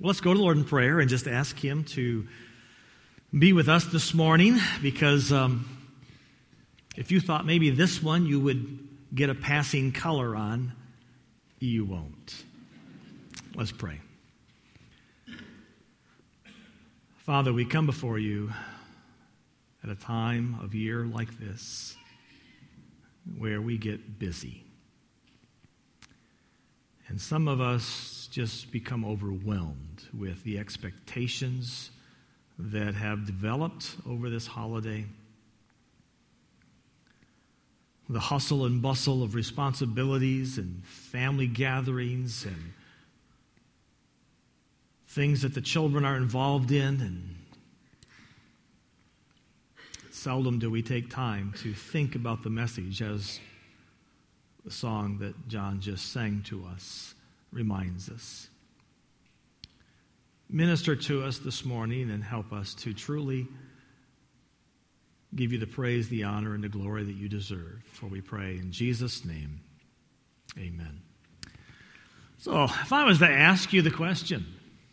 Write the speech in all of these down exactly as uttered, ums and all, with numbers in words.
Well, let's go to the Lord in prayer and just ask Him to be with us this morning, because um, if you thought maybe this one you would get a passing color on, you won't. Let's pray. Father, we come before you at a time of year like this where we get busy. And some of us just become overwhelmed with the expectations that have developed over this holiday. The hustle and bustle of responsibilities and family gatherings and things that the children are involved in, and seldom do we take time to think about the message, as the song that John just sang to us reminds us. Minister to us this morning and help us to truly give you the praise, the honor, and the glory that you deserve. For we pray in Jesus' name, amen. So, if I was to ask you the question,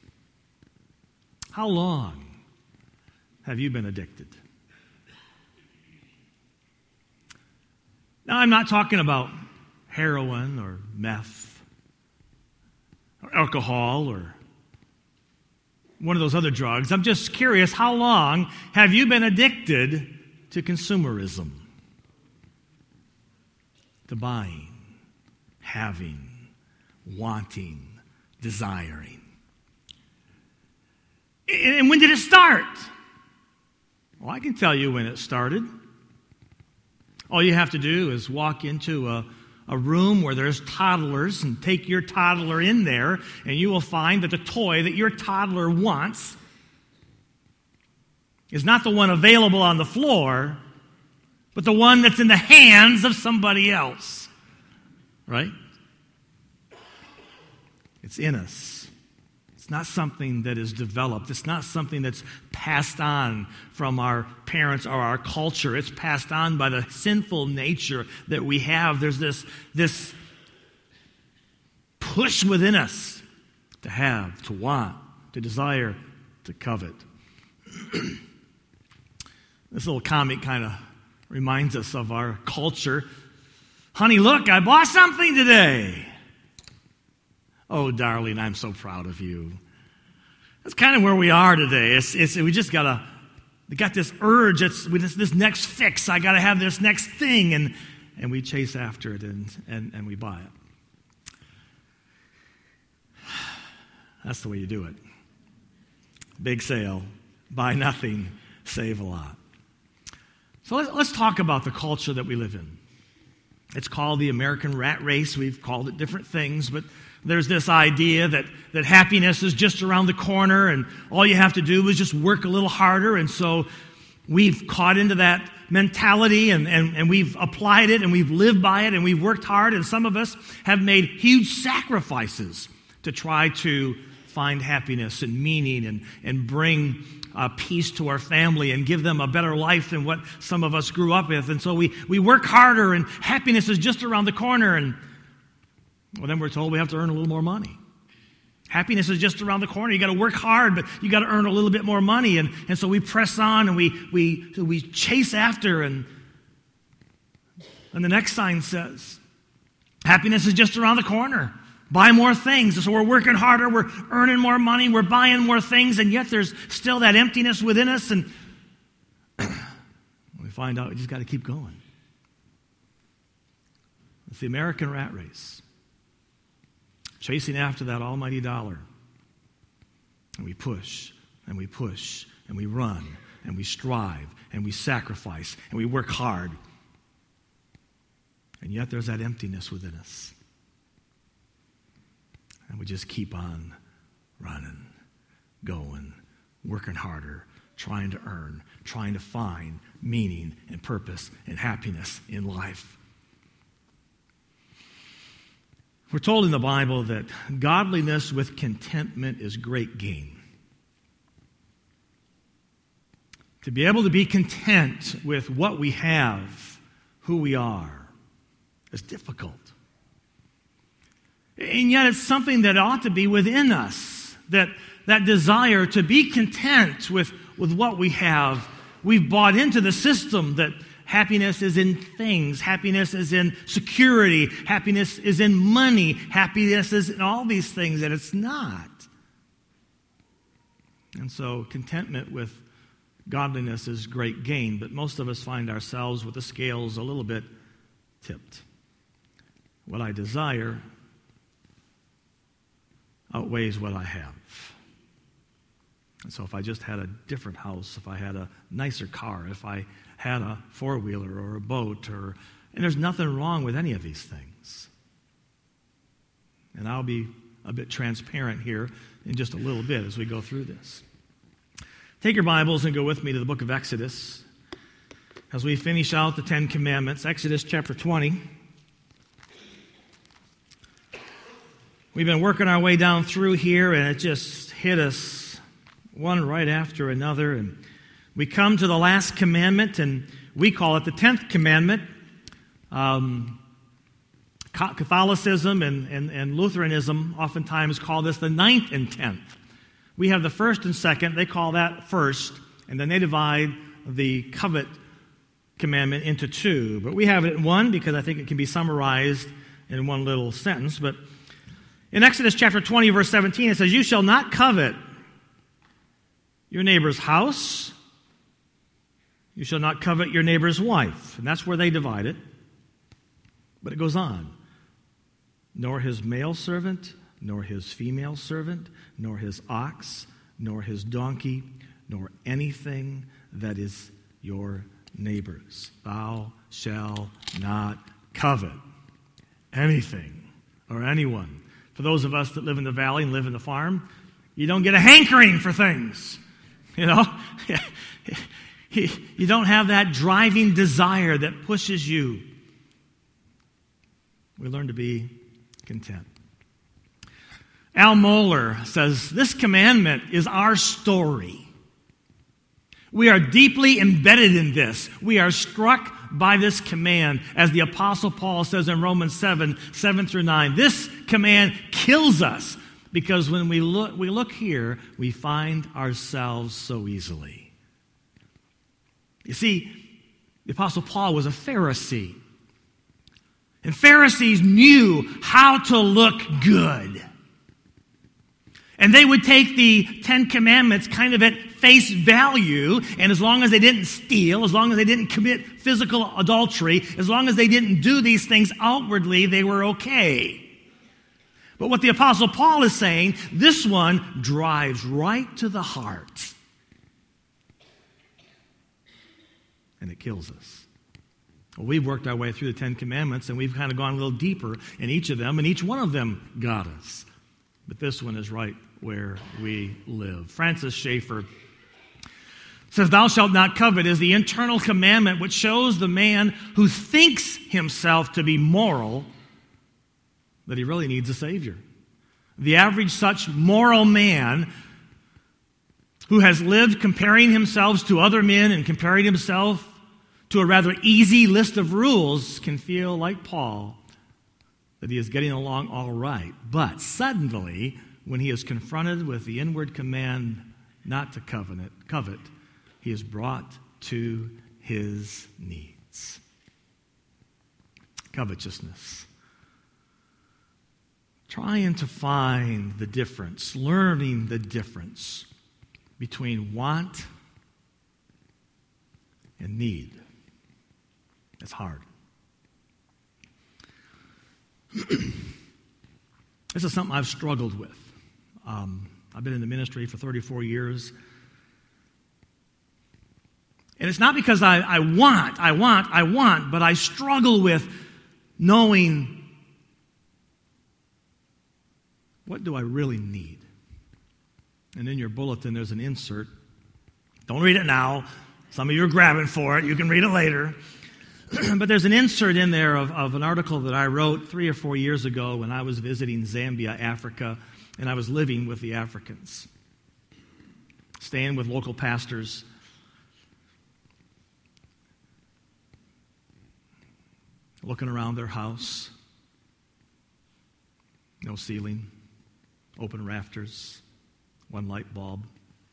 how long have you been addicted? Now, I'm not talking about heroin or meth or alcohol or one of those other drugs. I'm just curious, how long have you been addicted to consumerism? To buying, having, wanting, desiring. And when did it start? Well, I can tell you when it started. All you have to do is walk into a, a room where there's toddlers and take your toddler in there, and you will find that the toy that your toddler wants is not the one available on the floor, but the one that's in the hands of somebody else. Right? It's in us. It's not something that is developed. It's not something that's passed on from our parents or our culture. It's passed on by the sinful nature that we have. There's this, this push within us to have, to want, to desire, to covet. This little comic kind of reminds us of our culture. Honey, look, I bought something today. Oh, darling, I'm so proud of you. That's kind of where we are today. It's, it's, we just got to, we got this urge, it's, this, this next fix. I got to have this next thing, and, and we chase after it, and, and, and we buy it. That's the way you do it. Big sale, buy nothing, save a lot. So let's, let's talk about the culture that we live in. It's called the American rat race. We've called it different things, but there's this idea that, that happiness is just around the corner, and all you have to do is just work a little harder. And so we've caught into that mentality, and, and, and we've applied it, and we've lived by it, and we've worked hard. And some of us have made huge sacrifices to try to find happiness and meaning and, and bring uh, peace to our family and give them a better life than what some of us grew up with. And so we, we work harder, and happiness is just around the corner. And well, then we're told we have to earn a little more money. Happiness is just around the corner. You got to work hard, but you got to earn a little bit more money. And, and so we press on, and we we we chase after. And, and the next sign says, happiness is just around the corner. Buy more things. And so we're working harder. We're earning more money. We're buying more things. And yet there's still that emptiness within us. And we find out we just got to keep going. It's the American rat race. Chasing after that almighty dollar. And we push, and we push, and we run, and we strive, and we sacrifice, and we work hard. And yet there's that emptiness within us. And we just keep on running, going, working harder, trying to earn, trying to find meaning and purpose and happiness in life. We're told in the Bible that godliness with contentment is great gain. To be able to be content with what we have, who we are, is difficult. And yet it's something that ought to be within us, that, that desire to be content with, with what we have. We've bought into the system that happiness is in things, happiness is in security, happiness is in money, happiness is in all these things, and it's not. And so contentment with godliness is great gain, but most of us find ourselves with the scales a little bit tipped. What I desire outweighs what I have. And so if I just had a different house, if I had a nicer car, if I had a four-wheeler or a boat, or and there's nothing wrong with any of these things. And I'll be a bit transparent here in just a little bit as we go through this. Take your Bibles and go with me to the book of Exodus as we finish out the Ten Commandments. Exodus chapter twenty. We've been working our way down through here, and it just hit us one right after another. And we come to the last commandment, and we call it the tenth commandment. Um, Catholicism and, and, and Lutheranism oftentimes call this the ninth and tenth. We have the first and second. They call that first, and then they divide the covet commandment into two. But we have it in one because I think it can be summarized in one little sentence. But in Exodus chapter twenty, verse seventeen, it says, "You shall not covet your neighbor's house. You shall not covet your neighbor's wife." And that's where they divide it. But it goes on. "Nor his male servant, nor his female servant, nor his ox, nor his donkey, nor anything that is your neighbor's. Thou shalt not covet anything or anyone." For those of us that live in the valley and live in the farm, you don't get a hankering for things. You know? You don't have that driving desire that pushes you. We learn to be content. Al Mohler says, "This commandment is our story. We are deeply embedded in this. We are struck by this command, as the Apostle Paul says in Romans seven, seven through nine. This command kills us because when we look, we look here, we find ourselves so easily." You see, the Apostle Paul was a Pharisee. And Pharisees knew how to look good. And they would take the Ten Commandments kind of at face value, and as long as they didn't steal, as long as they didn't commit physical adultery, as long as they didn't do these things outwardly, they were okay. But what the Apostle Paul is saying, this one drives right to the heart. And it kills us. Well, we've worked our way through the Ten Commandments, and we've kind of gone a little deeper in each of them, and each one of them got us. But this one is right where we live. Francis Schaeffer says, "Thou shalt not covet is the internal commandment which shows the man who thinks himself to be moral that he really needs a Savior. The average such moral man who has lived comparing himself to other men and comparing himself to a rather easy list of rules can feel like Paul, that he is getting along all right. But suddenly, when he is confronted with the inward command not to covet, covet, he is brought to his needs." Covetousness. Trying to find the difference, learning the difference between want and need. It's hard. This is something I've struggled with. Um, I've been in the ministry for thirty-four years. And it's not because I, I want, I want, I want, but I struggle with knowing, what do I really need? And in your bulletin, there's an insert. Don't read it now. Some of you are grabbing for it. You can read it later. But there's an insert in there of, of an article that I wrote three or four years ago when I was visiting Zambia, Africa, and I was living with the Africans, staying with local pastors. Looking around their house. No ceiling, open rafters, one light bulb,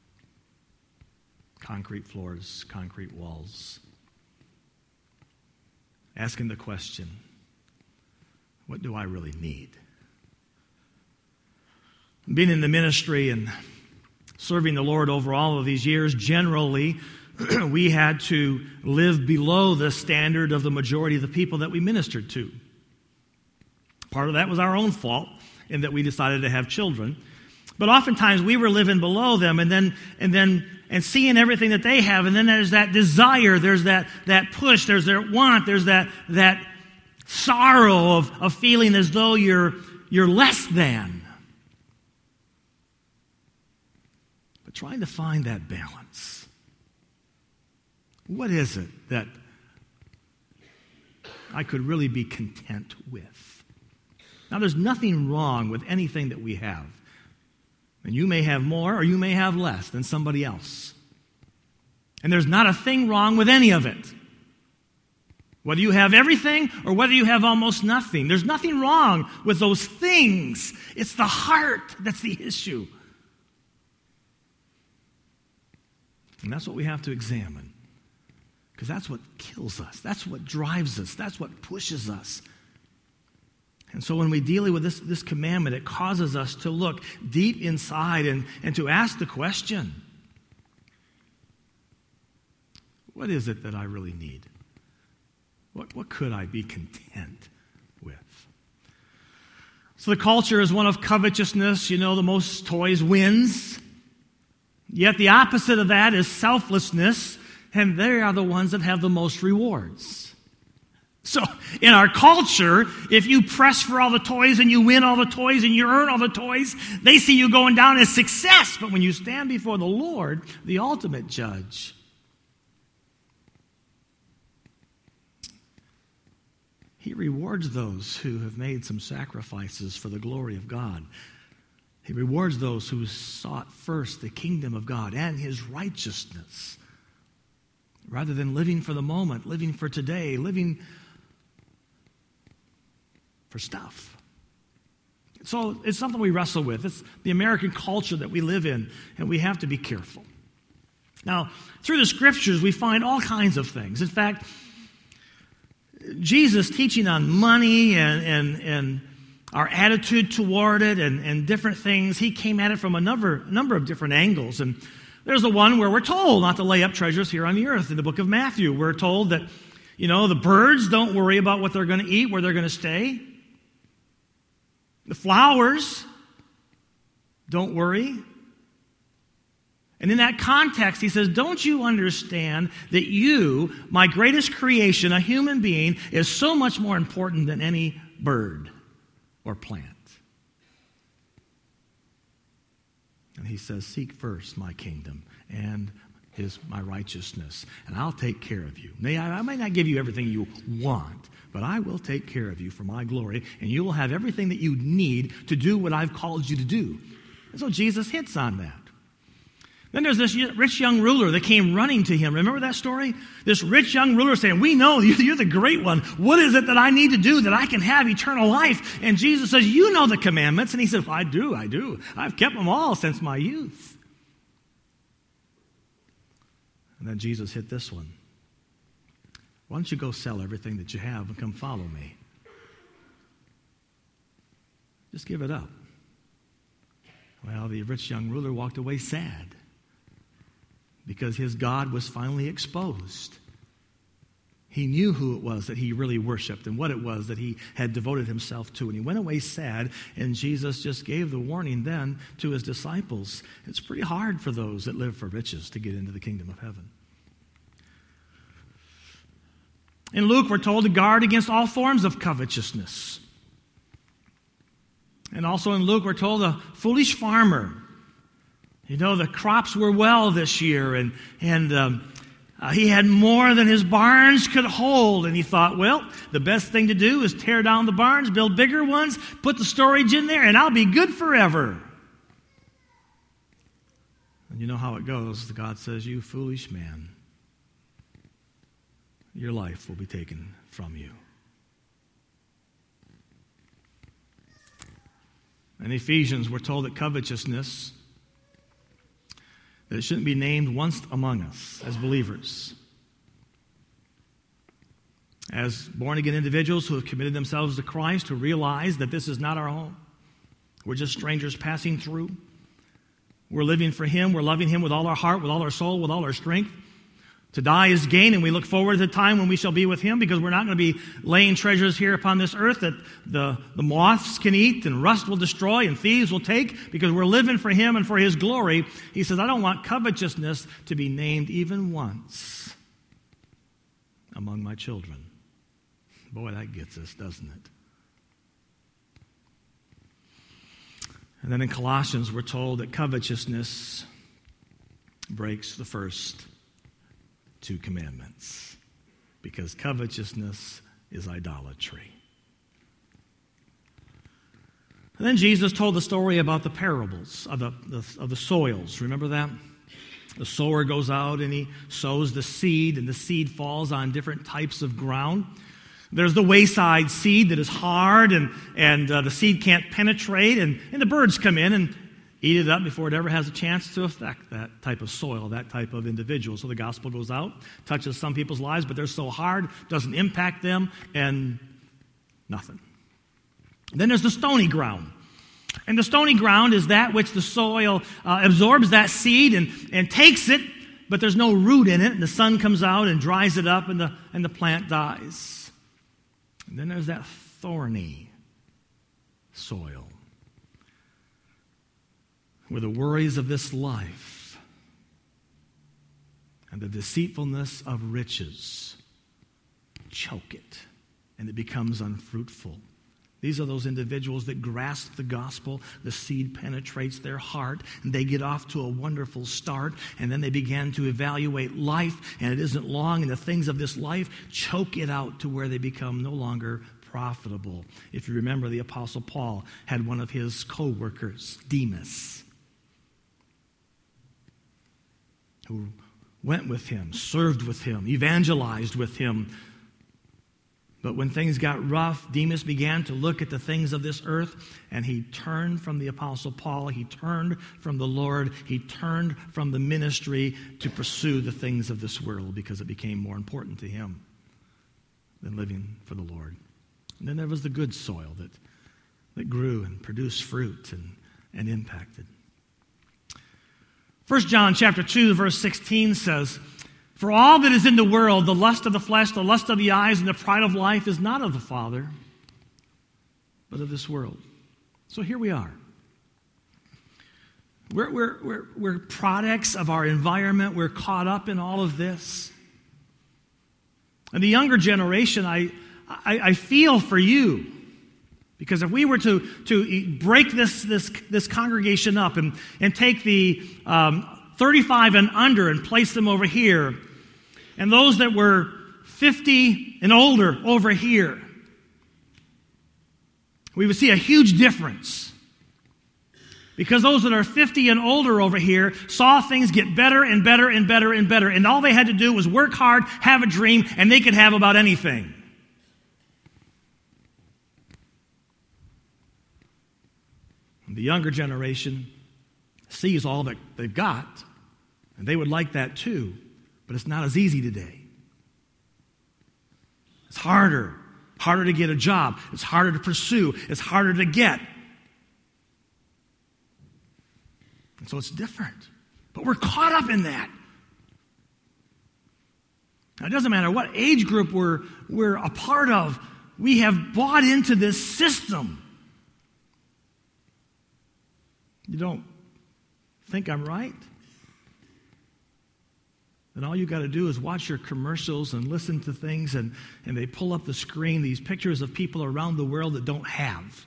concrete floors, concrete walls. Asking the question, what do I really need? Being in the ministry and serving the Lord over all of these years, generally, we had to live below the standard of the majority of the people that we ministered to. Part of that was our own fault in that we decided to have children. But oftentimes we were living below them and then and then and seeing everything that they have, and then there's that desire, there's that that push, there's that want, there's that that sorrow of, of feeling as though you're you're less than. But trying to find that balance. What is it that I could really be content with? Now, there's nothing wrong with anything that we have. And you may have more or you may have less than somebody else. And there's not a thing wrong with any of it. Whether you have everything or whether you have almost nothing. There's nothing wrong with those things. It's the heart that's the issue. And that's what we have to examine. Because that's what kills us. That's what drives us. That's what pushes us. And so when we deal with this, this commandment, it causes us to look deep inside and, and to ask the question, what is it that I really need? What, what could I be content with? So the culture is one of covetousness. You know, the most toys wins. Yet the opposite of that is selflessness, and they are the ones that have the most rewards. So in our culture, if you press for all the toys and you win all the toys and you earn all the toys, they see you going down as success. But when you stand before the Lord, the ultimate judge, He rewards those who have made some sacrifices for the glory of God. He rewards those who sought first the kingdom of God and His righteousness, rather than living for the moment, living for today, living for stuff. So it's something we wrestle with. It's the American culture that we live in, and we have to be careful. Now, through the scriptures, we find all kinds of things. In fact, Jesus teaching on money and, and, and our attitude toward it and, and different things, he came at it from a number, number of different angles. And there's the one where we're told not to lay up treasures here on the earth. In the book of Matthew, we're told that, you know, the birds don't worry about what they're going to eat, where they're going to stay. The flowers don't worry. And in that context, he says, don't you understand that you, my greatest creation, a human being, is so much more important than any bird or plant? And he says, seek first my kingdom and his my righteousness, and I'll take care of you. May I, I may not give you everything you want, but I will take care of you for my glory, and you will have everything that you need to do what I've called you to do. And so Jesus hits on that. Then there's this rich young ruler that came running to him. Remember that story? This rich young ruler saying, we know you're the great one. What is it that I need to do that I can have eternal life? And Jesus says, you know the commandments. And he said, well, I do, I do. I've kept them all since my youth. And then Jesus hit this one. Why don't you go sell everything that you have and come follow me? Just give it up. Well, the rich young ruler walked away sad because his God was finally exposed. He knew who it was that he really worshiped and what it was that he had devoted himself to. And he went away sad, and Jesus just gave the warning then to his disciples. It's pretty hard for those that live for riches to get into the kingdom of heaven. In Luke, we're told to guard against all forms of covetousness. And also in Luke, we're told a foolish farmer. You know, the crops were well this year, and, and um, uh, he had more than his barns could hold. And he thought, well, the best thing to do is tear down the barns, build bigger ones, put the storage in there, and I'll be good forever. And you know how it goes. God says, you foolish man, your life will be taken from you. In Ephesians, we're told that covetousness that it shouldn't be named once among us as believers. As born-again individuals who have committed themselves to Christ, who realize that this is not our home. We're just strangers passing through. We're living for Him. We're loving Him with all our heart, with all our soul, with all our strength. To die is gain, and we look forward to the time when we shall be with Him, because we're not going to be laying treasures here upon this earth that the, the moths can eat and rust will destroy and thieves will take, because we're living for Him and for His glory. He says, I don't want covetousness to be named even once among my children. Boy, that gets us, doesn't it? And then in Colossians, we're told that covetousness breaks the first two commandments, because covetousness is idolatry. And then Jesus told the story about the parables of the, the, of the soils. Remember that? The sower goes out and he sows the seed, and the seed falls on different types of ground. There's the wayside seed that is hard, and, and uh, the seed can't penetrate, and, and the birds come in and eat it up before it ever has a chance to affect that type of soil, that type of individual. So the gospel goes out, touches some people's lives, but they're so hard, doesn't impact them, and nothing. Then there's the stony ground. And the stony ground is that which the soil uh, absorbs that seed and, and takes it, but there's no root in it, and the sun comes out and dries it up, and the, and the plant dies. And then there's that thorny soil, where the worries of this life and the deceitfulness of riches choke it, and it becomes unfruitful. These are those individuals that grasp the gospel, the seed penetrates their heart, and they get off to a wonderful start, and then they begin to evaluate life, and it isn't long, and the things of this life choke it out to where they become no longer profitable. If you remember, the Apostle Paul had one of his co-workers, Demas, who went with him, served with him, evangelized with him. But when things got rough, Demas began to look at the things of this earth, and he turned from the Apostle Paul. He turned from the Lord. He turned from the ministry to pursue the things of this world, because it became more important to him than living for the Lord. And then there was the good soil that, that grew and produced fruit and, and impacted. First John chapter two, verse sixteen says, "For all that is in the world, the lust of the flesh, the lust of the eyes, and the pride of life is not of the Father, but of this world." So here we are. We're, we're, we're, we're products of our environment. We're caught up in all of this. And the younger generation, I, I, I feel for you. Because if we were to, to break this, this, this congregation up and, and take the um, thirty-five and under and place them over here, and those that were fifty and older over here, we would see a huge difference. Because those that are fifty and older over here saw things get better and better and better and better, and all they had to do was work hard, have a dream, and they could have about anything. And the younger generation sees all that they've got, and they would like that too. But it's not as easy today. It's harder. Harder to get a job. It's harder to pursue. It's harder to get. And so it's different. But we're caught up in that. Now, it doesn't matter what age group we're, we're a part of. We have bought into this system. You don't think I'm right? And all you got to do is watch your commercials and listen to things, and, and they pull up the screen these pictures of people around the world that don't have.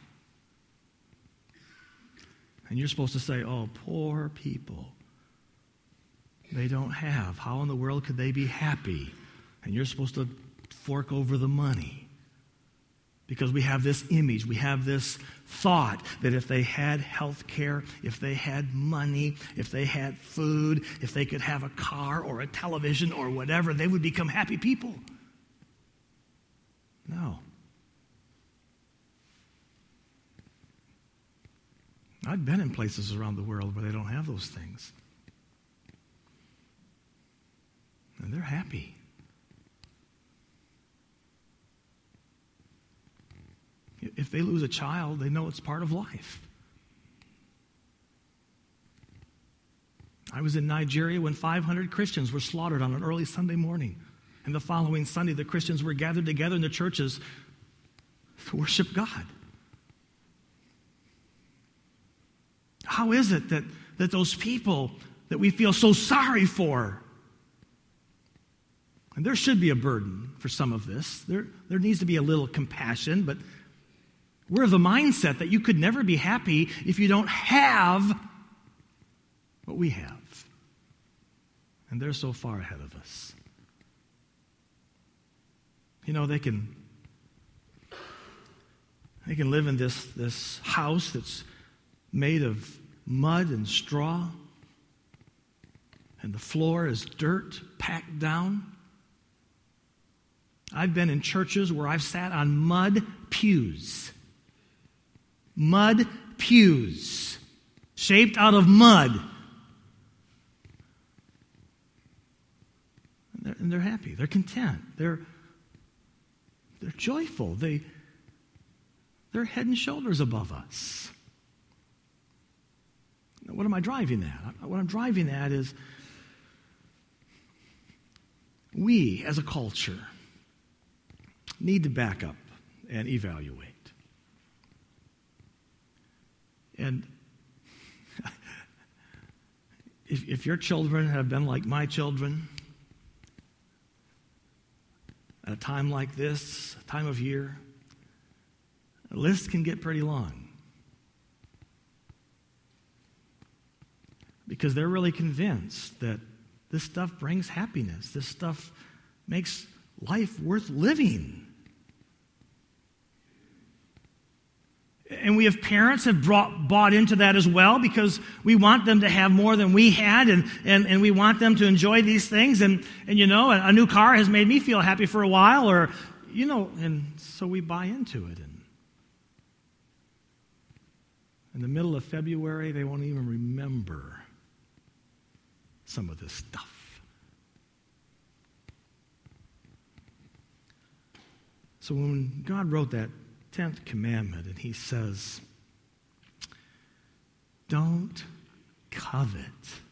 And you're supposed to say, oh, poor people. They don't have. How in the world could they be happy? And you're supposed to fork over the money. Because we have this image, we have this thought that if they had health care, if they had money, if they had food, if they could have a car or a television or whatever, they would become happy people. No. I've been in places around the world where they don't have those things. And they're happy. If they lose a child, they know it's part of life. I was in Nigeria when five hundred Christians were slaughtered on an early Sunday morning. And the following Sunday, the Christians were gathered together in the churches to worship God. How is it that, that those people that we feel so sorry for, and there should be a burden for some of this. There, there needs to be a little compassion, but we're of the mindset that you could never be happy if you don't have what we have. And they're so far ahead of us. You know, they can they can live in this, this house that's made of mud and straw, and the floor is dirt packed down. I've been in churches where I've sat on mud pews. Mud pews, shaped out of mud. And they're, and they're happy. They're content. They're, they're joyful. They, they're head and shoulders above us. Now, what am I driving at? What I'm driving at is we, as a culture, need to back up and evaluate. And if, if your children have been like my children, at a time like this, a time of year, the list can get pretty long. Because they're really convinced that this stuff brings happiness. This stuff makes life worth living. And we have parents have brought, bought into that as well, because we want them to have more than we had, and, and, and we want them to enjoy these things. And, and you know, a, a new car has made me feel happy for a while, or, you know, and so we buy into it. And in the middle of February, they won't even remember some of this stuff. So when God wrote that tenth commandment, and he says, don't covet.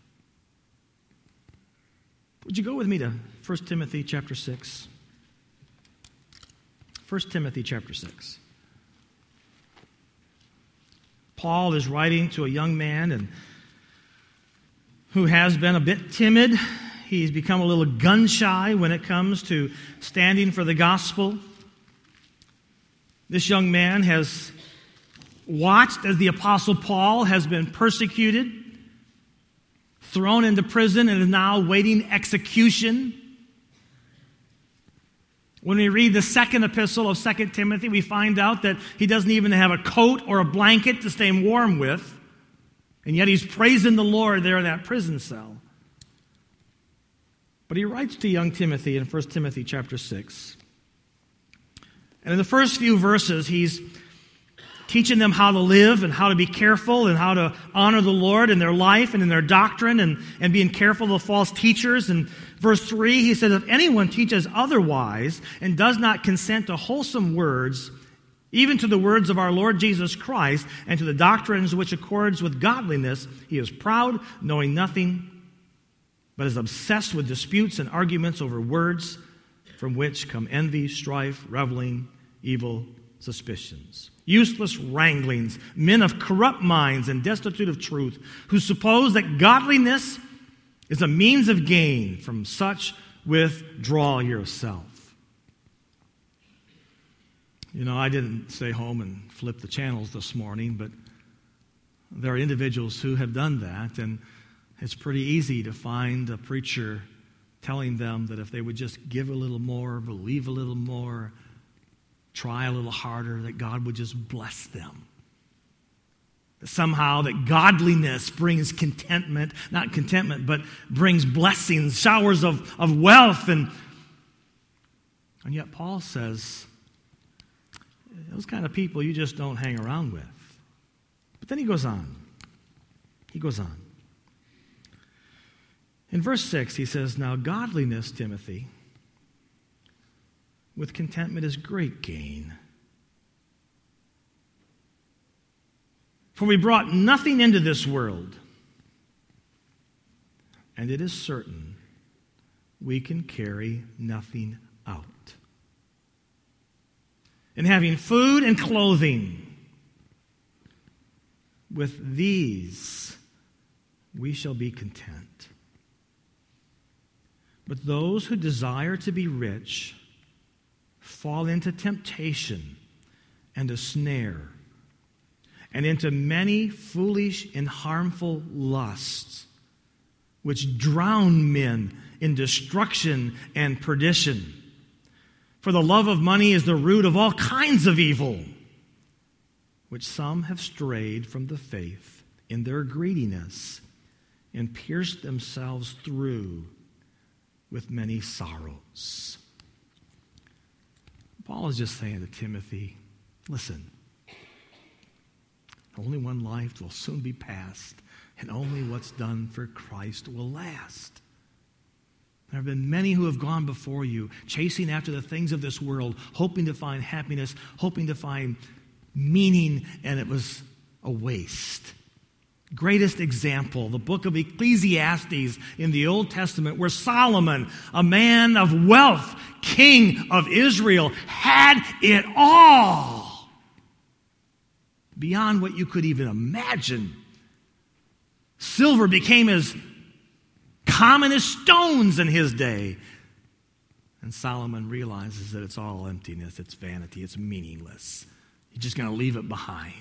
Would you go with me to First Timothy chapter six? First Timothy chapter six. Paul is writing to a young man and who has been a bit timid. He's become a little gun-shy when it comes to standing for the gospel. This young man has watched as the Apostle Paul has been persecuted, thrown into prison, and is now waiting execution. When we read the second epistle of Second Timothy, we find out that he doesn't even have a coat or a blanket to stay warm with, and yet he's praising the Lord there in that prison cell. But he writes to young Timothy in First Timothy chapter six. And in the first few verses, he's teaching them how to live and how to be careful and how to honor the Lord in their life and in their doctrine, and, and being careful of false teachers. And verse three, he says, if anyone teaches otherwise and does not consent to wholesome words, even to the words of our Lord Jesus Christ and to the doctrines which accords with godliness, he is proud, knowing nothing, but is obsessed with disputes and arguments over words, from which come envy, strife, reveling, evil suspicions, useless wranglings, men of corrupt minds and destitute of truth, who suppose that godliness is a means of gain. From such withdraw yourself. You know, I didn't stay home and flip the channels this morning, but there are individuals who have done that, and it's pretty easy to find a preacher telling them that if they would just give a little more, believe a little more, try a little harder, that God would just bless them. That somehow that godliness brings contentment, not contentment, but brings blessings, showers of, of wealth. And, and yet Paul says, those kind of people you just don't hang around with. But then he goes on. He goes on. In verse six, he says, "Now godliness, Timothy, with contentment is great gain. For we brought nothing into this world, and it is certain we can carry nothing out. And having food and clothing, with these we shall be content. But those who desire to be rich fall into temptation and a snare, and into many foolish and harmful lusts, which drown men in destruction and perdition. For the love of money is the root of all kinds of evil, which some have strayed from the faith in their greediness and pierced themselves through with many sorrows." Paul is just saying to Timothy, listen, only one life will soon be past, and only what's done for Christ will last. There have been many who have gone before you, chasing after the things of this world, hoping to find happiness, hoping to find meaning, and it was a waste. Greatest example, the book of Ecclesiastes in the Old Testament, where Solomon, a man of wealth, king of Israel, had it all beyond what you could even imagine. Silver became as common as stones in his day. And Solomon realizes that it's all emptiness, it's vanity, it's meaningless. You're just going to leave it behind.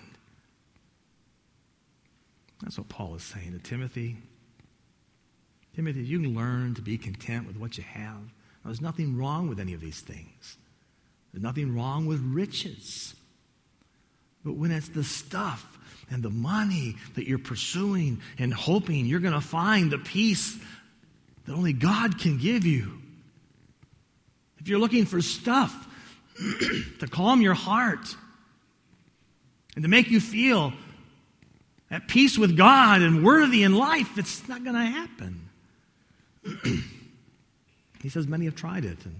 That's what Paul is saying to Timothy. Timothy, you can learn to be content with what you have. Now, there's nothing wrong with any of these things. There's nothing wrong with riches. But when it's the stuff and the money that you're pursuing and hoping you're going to find the peace that only God can give you, if you're looking for stuff to calm your heart and to make you feel at peace with God and worthy in life, it's not going to happen. He says many have tried it, and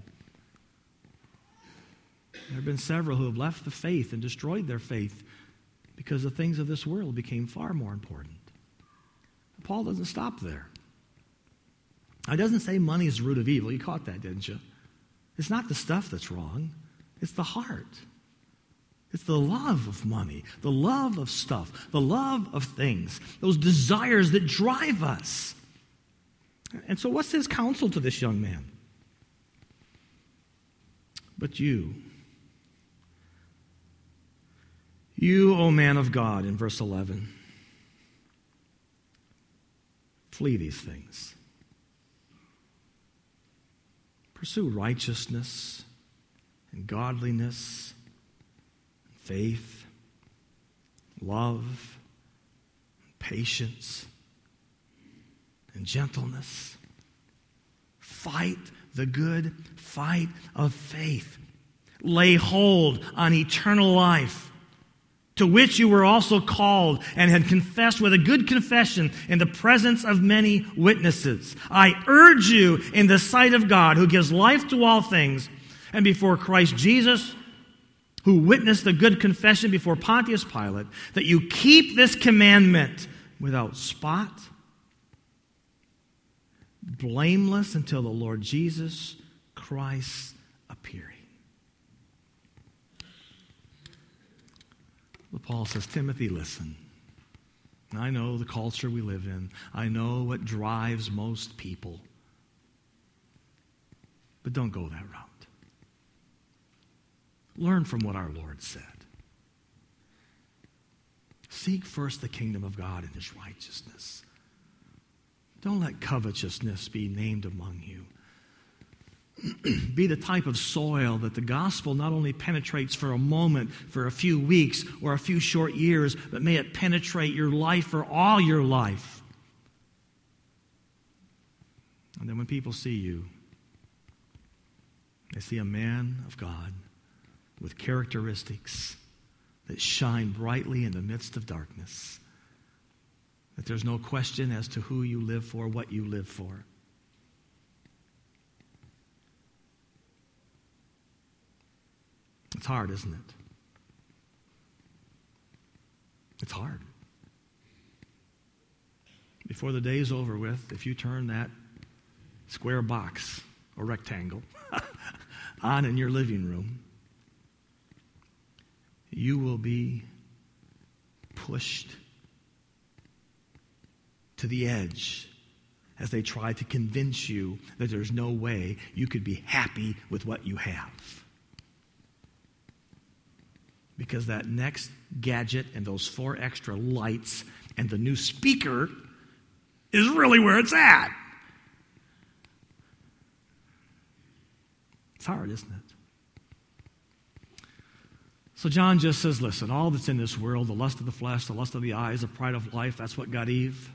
there have been several who have left the faith and destroyed their faith because the things of this world became far more important. But Paul doesn't stop there. He doesn't say money is the root of evil. You caught that, didn't you? It's not the stuff that's wrong. It's the heart. It's the love of money, the love of stuff, the love of things, those desires that drive us. And so what's his counsel to this young man? But you, you, O man of God, in verse eleven, flee these things. Pursue righteousness and godliness, faith, love, patience, and gentleness. Fight the good fight of faith. Lay hold on eternal life, to which you were also called and had confessed with a good confession in the presence of many witnesses. I urge you in the sight of God, who gives life to all things, and before Christ Jesus, who witnessed the good confession before Pontius Pilate, that you keep this commandment without spot, blameless until the Lord Jesus Christ appearing. Well, Paul says, Timothy, listen. I know the culture we live in. I know what drives most people. But don't go that route. Learn from what our Lord said. Seek first the kingdom of God and his righteousness. Don't let covetousness be named among you. Be the type of soil that the gospel not only penetrates for a moment, for a few weeks, or a few short years, but may it penetrate your life for all your life. And then when people see you, they see a man of God with characteristics that shine brightly in the midst of darkness. That there's no question as to who you live for, what you live for. It's hard, isn't it? It's hard. Before the day's over with, if you turn that square box or rectangle on in your living room, you will be pushed to the edge as they try to convince you that there's no way you could be happy with what you have. Because that next gadget and those four extra lights and the new speaker is really where it's at. It's hard, isn't it? So John just says, listen, all that's in this world, the lust of the flesh, the lust of the eyes, the pride of life, that's what got Eve.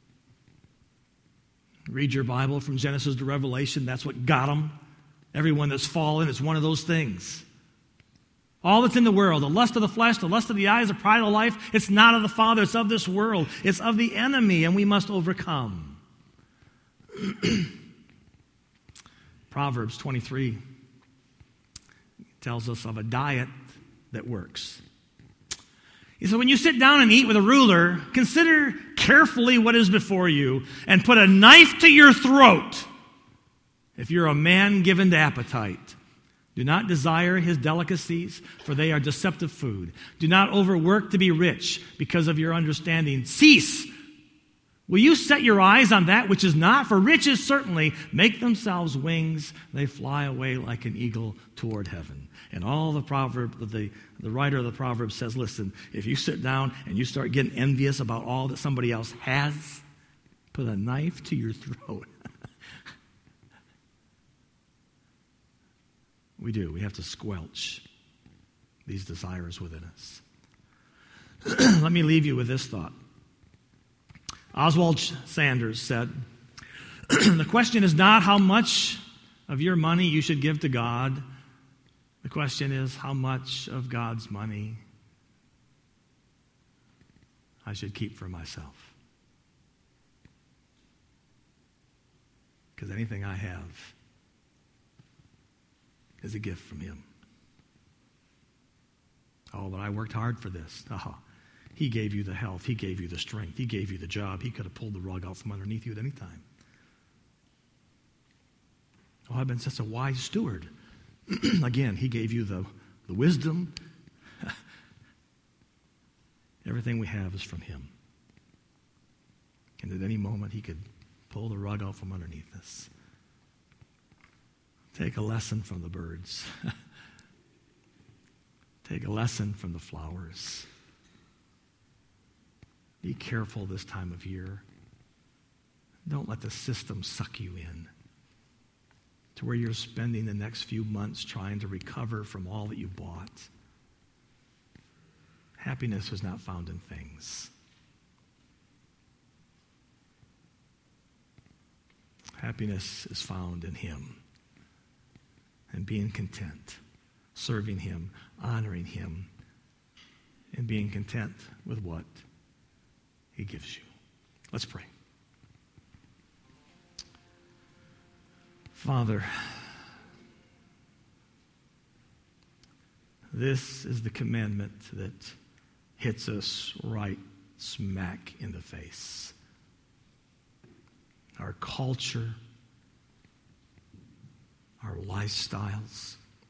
Read your Bible from Genesis to Revelation, that's what got them. Everyone that's fallen is one of those things. All that's in the world, the lust of the flesh, the lust of the eyes, the pride of life, it's not of the Father, it's of this world. It's of the enemy, and we must overcome. Proverbs twenty-three tells us of a diet that works. He said, when you sit down and eat with a ruler, consider carefully what is before you and put a knife to your throat if you're a man given to appetite. Do not desire his delicacies, for they are deceptive food. Do not overwork to be rich because of your understanding. Cease. Will you set your eyes on that which is not? For riches certainly make themselves wings. They fly away like an eagle toward heaven. And all the proverb, the, the writer of the proverb says, listen, if you sit down and you start getting envious about all that somebody else has, put a knife to your throat. We do. We have to squelch these desires within us. Let me leave you with this thought. Oswald Sanders said, the question is not how much of your money you should give to God. The question is how much of God's money I should keep for myself. Because anything I have is a gift from him. Oh, but I worked hard for this. Oh, he gave you the health. He gave you the strength. He gave you the job. He could have pulled the rug out from underneath you at any time. Oh, I've been such a wise steward. Again, he gave you the, the wisdom. Everything we have is from him. And at any moment, he could pull the rug out from underneath us. Take a lesson from the birds. Take a lesson from the flowers. Be careful this time of year. Don't let the system suck you in to where you're spending the next few months trying to recover from all that you bought. Happiness is not found in things. Happiness is found in him. And being content, serving him, honoring him, and being content with what he gives you. Let's pray. Father, this is the commandment that hits us right smack in the face. Our culture, our lifestyles.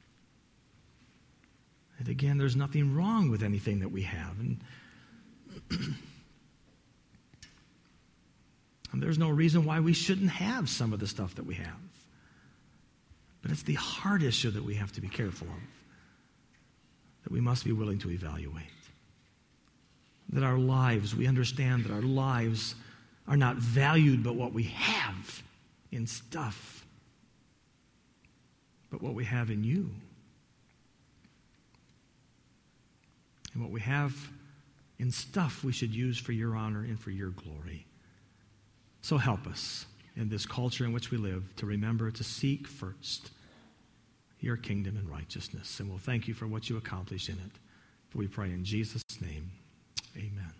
And again, there's nothing wrong with anything that we have. And, and there's no reason why we shouldn't have some of the stuff that we have. But it's the heart issue that we have to be careful of, that we must be willing to evaluate. That our lives, we understand that our lives are not valued by what we have in stuff, but what we have in you. And what we have in stuff we should use for your honor and for your glory. So help us in this culture in which we live to remember to seek first your kingdom and righteousness. And we'll thank you for what you accomplished in it. For we pray in Jesus' name, amen.